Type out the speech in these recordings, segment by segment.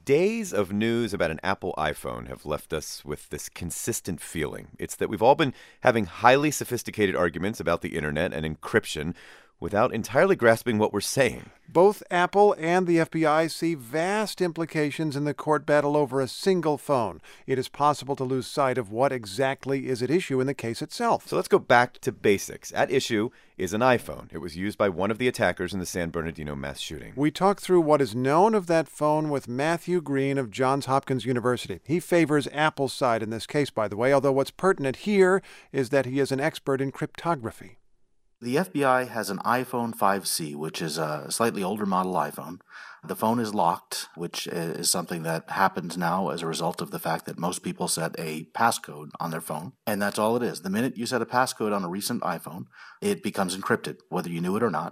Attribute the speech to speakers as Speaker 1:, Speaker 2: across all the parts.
Speaker 1: days of news about an Apple iPhone have left us with this consistent feeling. It's that we've all been having highly sophisticated arguments about the internet and encryption without entirely grasping what we're saying.
Speaker 2: Both Apple and the FBI see vast implications in the court battle over a single phone. It is possible to lose sight of what exactly is at issue in the case itself.
Speaker 1: So let's go back to basics. At issue is an iPhone. It was used by one of the attackers in the San Bernardino mass shooting.
Speaker 2: We talk through what is known of that phone with Matthew Green of Johns Hopkins University. He favors Apple's side in this case, by the way, although what's pertinent here is that he is an expert in cryptography.
Speaker 3: The FBI has an iPhone 5C, which is a slightly older model iPhone. The phone is locked, which is something that happens now as a result of the fact that most people set a passcode on their phone. And that's all it is. The minute you set a passcode on a recent iPhone, it becomes encrypted, whether you knew it or not.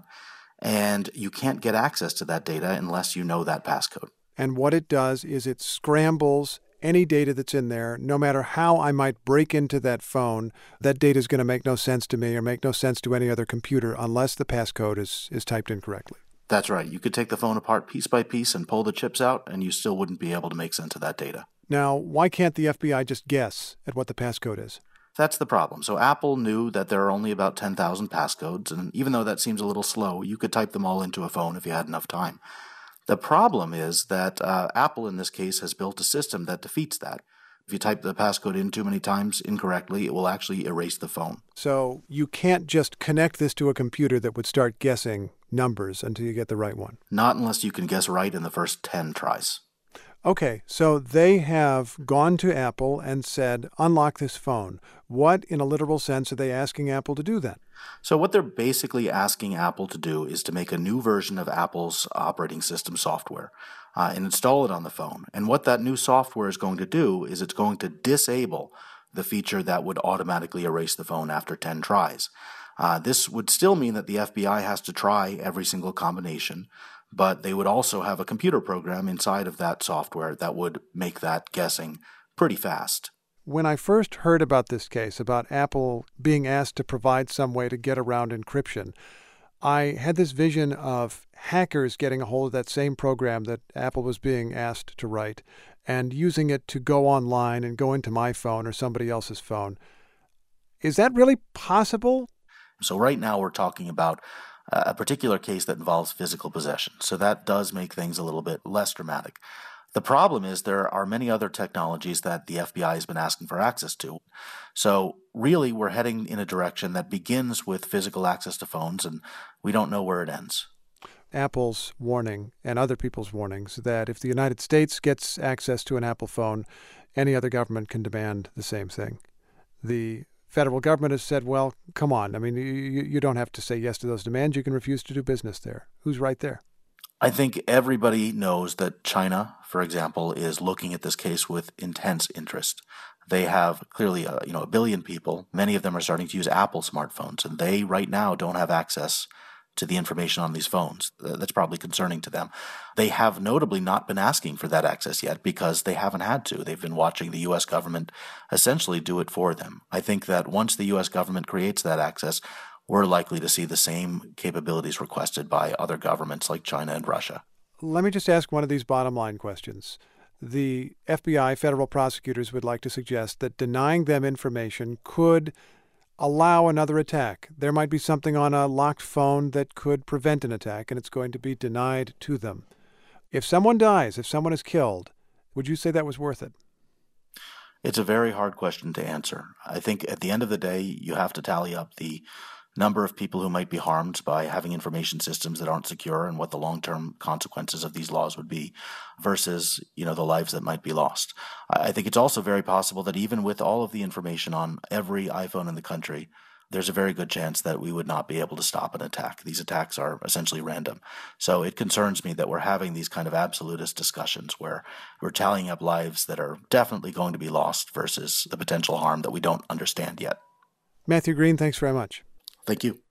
Speaker 3: And you can't get access to that data unless you know that passcode.
Speaker 2: And what it does is it scrambles any data that's in there. No matter how I might break into that phone, that data is going to make no sense to me or make no sense to any other computer unless the passcode is typed in correctly.
Speaker 3: That's right. You could take the phone apart piece by piece and pull the chips out, and you still wouldn't be able to make sense of that data.
Speaker 2: Now, why can't the FBI just guess at what the passcode is?
Speaker 3: That's the problem. So Apple knew that there are only about 10,000 passcodes, and even though that seems a little slow, you could type them all into a phone if you had enough time. The problem is that Apple, in this case, has built a system that defeats that. If you type the passcode in too many times incorrectly, it will actually erase the phone.
Speaker 2: So you can't just connect this to a computer that would start guessing numbers until you get the right one?
Speaker 3: Not unless you can guess right in the first 10 tries.
Speaker 2: Okay, so they have gone to Apple and said, unlock this phone. What, in a literal sense, are they asking Apple to do then?
Speaker 3: So what they're basically asking Apple to do is to make a new version of Apple's operating system software and install it on the phone. And what that new software is going to do is it's going to disable the feature that would automatically erase the phone after 10 tries. This would still mean that the FBI has to try every single combination, but they would also have a computer program inside of that software that would make that guessing pretty fast.
Speaker 2: When I first heard about this case, about Apple being asked to provide some way to get around encryption, I had this vision of hackers getting a hold of that same program that Apple was being asked to write and using it to go online and go into my phone or somebody else's phone. Is that really possible?
Speaker 3: So right now we're talking about a particular case that involves physical possession. So that does make things a little bit less dramatic. The problem is there are many other technologies that the FBI has been asking for access to. So really we're heading in a direction that begins with physical access to phones, and we don't know where it ends.
Speaker 2: Apple's warning and other people's warnings that if the United States gets access to an Apple phone, any other government can demand the same thing. The federal government has said, well, come on. I mean, you don't have to say yes to those demands. You can refuse to do business there. Who's right there?
Speaker 3: I think everybody knows that China, for example, is looking at this case with intense interest. They have clearly, a billion people. Many of them are starting to use Apple smartphones, and they right now don't have access to the information on these phones. That's probably concerning to them. They have notably not been asking for that access yet because they haven't had to. They've been watching the U.S. government essentially do it for them. I think that once the U.S. government creates that access, we're likely to see the same capabilities requested by other governments like China and Russia.
Speaker 2: Let me just ask one of these bottom line questions. The FBI, federal prosecutors, would like to suggest that denying them information could allow another attack. There might be something on a locked phone that could prevent an attack, and it's going to be denied to them. If someone dies, if someone is killed, would you say that was worth it?
Speaker 3: It's a very hard question to answer. I think at the end of the day, you have to tally up the number of people who might be harmed by having information systems that aren't secure and what the long-term consequences of these laws would be versus, the lives that might be lost. I think it's also very possible that even with all of the information on every iPhone in the country, there's a very good chance that we would not be able to stop an attack. These attacks are essentially random. So it concerns me that we're having these kind of absolutist discussions where we're tallying up lives that are definitely going to be lost versus the potential harm that we don't understand yet.
Speaker 2: Matthew Green, thanks very much.
Speaker 3: Thank you.